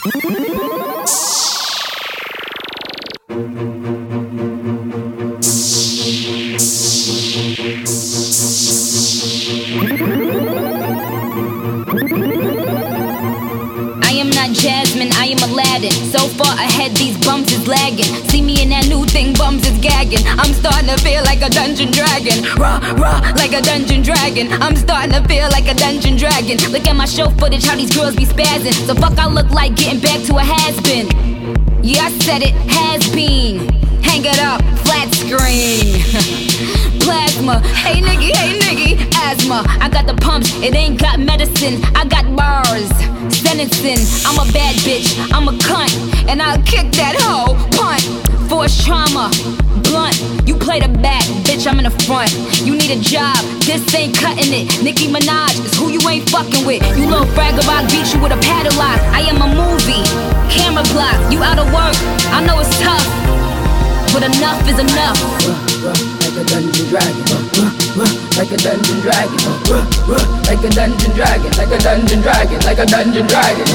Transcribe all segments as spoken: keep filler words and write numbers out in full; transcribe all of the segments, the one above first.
Jasmine, I am Aladdin. So far ahead, these bums is lagging. See me in that new thing, bums is gagging. I'm starting to feel like a dungeon dragon. Raw, raw, like a dungeon dragon. I'm starting to feel like a dungeon dragon. Look at my show footage, how these girls be spazzing. So fuck I look like getting back to a has-been. Yeah, I said it, has been. Hang it up, flat screen. Plasma, hey nigga, hey nigga, asthma. I got the pumps, it ain't got medicine. I got bars, sentencing. I'm a bad bitch, I'm a cunt, and I'll kick that hoe, punt. Force trauma, blunt. You play the back, bitch, I'm in the front. You need a job, this ain't cutting it. Nicki Minaj is who you ain't fucking with. You little bragger, I'll beat you with a paddle lock. I am a movie, camera block. You out of work, I know it's tough, but enough is enough. Like a dungeon dragon, like a dungeon dragon, like a dungeon dragon, like a dungeon dragon, like a dungeon dragon,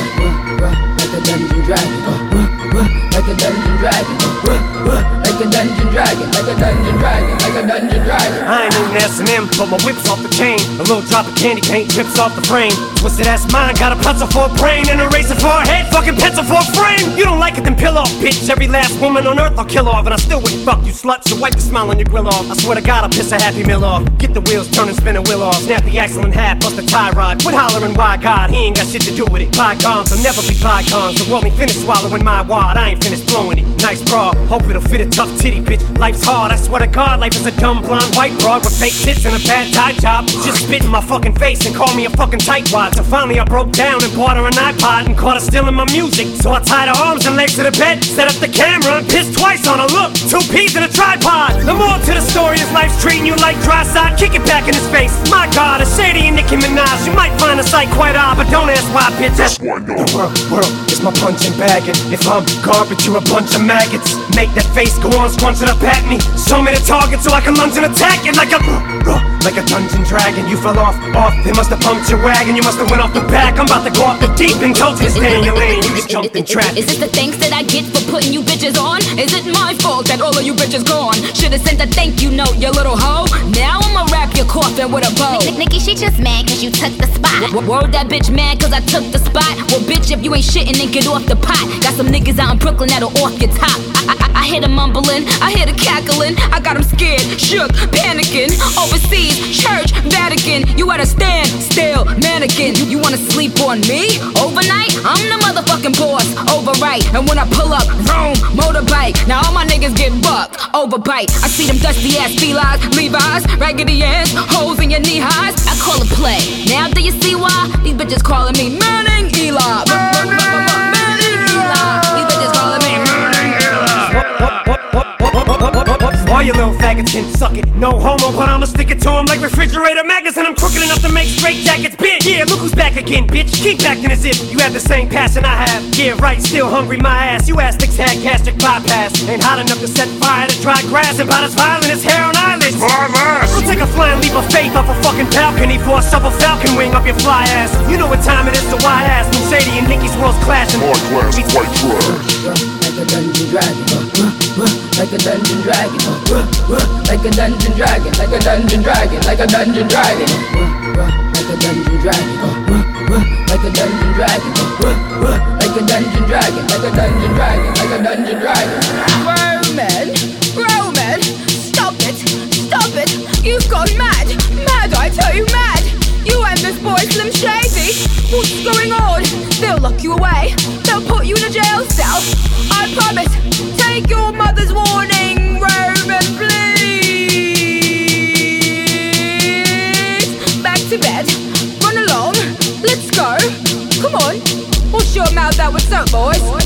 like a dungeon dragon, like a dungeon dragon, like a dungeon dragon, like a dungeon dragon, like a dungeon dragon. I ain't even S and M, but my whip's off the chain. A little drop of candy paint drips off the frame. Twisted ass mind, got a pencil for a brain and a razor for a head, fucking pencil for a frame. You don't like it, then pill off, bitch. Every last woman on earth I'll kill off, and I still wouldn't fuck you sluts. So wipe the smile on your grill off. I swear to God I'll piss a happy meal off. Get the wheels turning, spin a wheel off. Snap the axle in half, bust the tie rod. Quit hollering, why God? He ain't got shit to do with it. Bygones will never be bygones. So want me finish swallowing my wad, I ain't finished blowing it. Nice bra, hope it'll fit a tough titty, bitch. Life's hard, I swear to God, life is a dumb blonde white broad with fake tits and a bad tie job. Just spit in my fucking face and call me a fucking tightwad. So finally I broke down and bought her an iPod and caught her stealing my music. So I tied her arms and legs to the bed, set up the camera and pissed twice on her. Look, two peas in a tripod. The more to the story is life's treating you like dry side. Kick it back in his face. My God, a shady and Nicki Minaj. You might find the sight quite odd, but don't ask why, bitch. That's why no. The world, world is my punching bag, and if I'm garbage, you're a bunch of maggots. Make that face go on, scrunch it up at me. Show me the target so I can lunge and attack it like a like a dungeon dragon. You fell off, off. They must have pumped your wagon. You must have went off the back. I'm about to go off the deep and told you to stay in your lane. You just jumped in traffic. Is it the thanks that I get for putting you bitches on? Is it my fault that all of you bitches gone? Should've sent a thank you note, you little hoe. Now I'ma wrap your coffin with a bow. Nikki, she just mad cause you took the spot. W- word that bitch mad cause I took the spot. Well bitch, if you ain't shitting then get off the pot. Got some niggas out in Brooklyn that'll off your top. I, I, I hear them mumbling, I hear the cackling. I got them scared, shook, panicking. Overseas, church, Vatican. You at a stand, still, mannequin. You, you wanna sleep on me? Overnight? I'm the motherfucking boss, overright. And when I pull up, vroom, motorbike. Now all my niggas get bucked, overbite. I see them dusty ass felines, Levi's, raggedy ass, holes in your knee highs. I call it play. Now do you see why? These bitches calling me Manning Eli. Manning Eli. These bitches calling me Manning All you little faggots can suck it. No homo, but I'ma stick it to them like refrigerator magnets. And I'm crooked enough to make straight jackets, bitch. Yeah, look who's back again, bitch. Keep acting as if you have the same passion I have. Yeah, right, still hungry, my ass. You astics had gastric bypass. Ain't hot enough to set fire to dry grass. And about as violent as hair on eyelids. I'll take a flying leap of faith off a fucking balcony for a shovel falcon wing up your fly ass. You know what time it is, so why ask? When Shady and Nicki's world's clashing. Hard class, white trash. Like a dungeon dragon, like a dungeon dragon, like a dungeon dragon, like a dungeon dragon, like a dungeon dragon, like a dungeon dragon, like a dungeon dragon, like a dungeon dragon, like a dungeon dragon, like a dungeon dragon. Roman, Roman, stop it, stop it. You've gone mad, mad, I tell you, mad. You and this boy Slim Shady, what's going on? They'll lock you away, they'll put you in a jail cell. I promise, take your mother's warning, Roman, please. Back to bed, run along, let's go. Come on, wash your mouth out with soap, boys.